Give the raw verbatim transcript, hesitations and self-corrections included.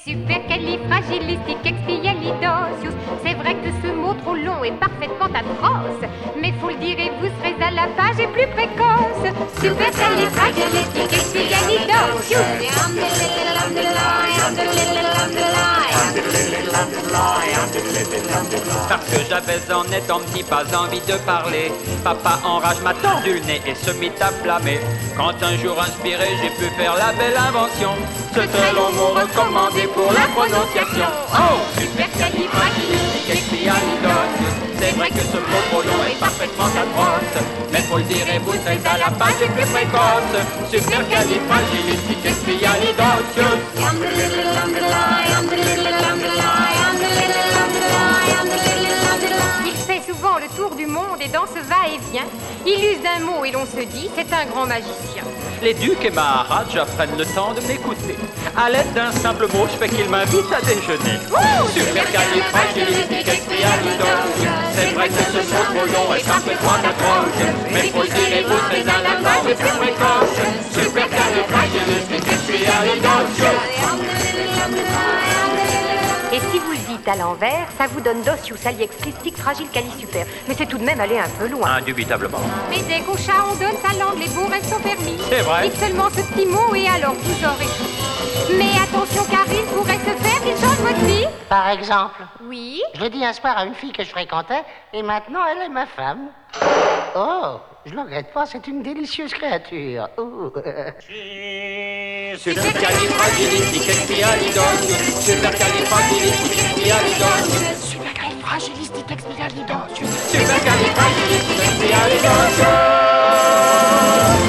Supercalifragilisticexpialidocious. C'est vrai que ce mot trop long est parfaitement atroce, mais faut le dire et vous serez à la page et plus précoce. Supercalifragilisticexpialidocious. Parce que j'avais en étant petit pas envie de parler, papa enrage m'a tordu le nez et se mit à blâmer. Quand un jour inspiré j'ai pu faire la belle invention, ce très long mot recommandé pour la prononciation. Oh, supercalifragilisticexpialidocious. C'est vrai que ce mot trop long est parfaitement atroce, mais faut le dire et vous serez à la page et plus précoce. Supercalifragilisticexpialidocious. Il fait souvent le tour du monde et dans ce va-et-vient, il use d'un mot et l'on se dit c'est un grand magicien. Les ducs et maharajas prennent le temps de m'écouter. À l'aide d'un simple mot, je fais qu'ils m'invitent à déjeuner. Supercalifragilisticexpialidocious. C'est vrai que ce mot trop long est parfaitement atroce, mais faut le dire et vous serez à la page et plus précoce. Supercalifragilisticexpialidocious. Et si vous le dites à l'envers, ça vous donne docius aliexclistic fragile calisuper. Mais c'est tout de même aller un peu loin. Indubitablement. Mais dès qu'au chat on donne sa langue, les bons restes sont permis. C'est vrai. Dites seulement ce petit mot et alors vous aurez tout. Mais attention car il pourrait se faire qu'il change votre vie. Par exemple, Oui. je l'ai dit un soir à une fille que je fréquentais, et maintenant elle est ma femme. Oh, je ne le regrette pas, c'est une délicieuse créature. Oh. Supercalifragilisticexpialidocious. Supercalifragilisticexpialidocious. Supercalifragilisticexpialidocious. Supercalifragilisticexpialidocious.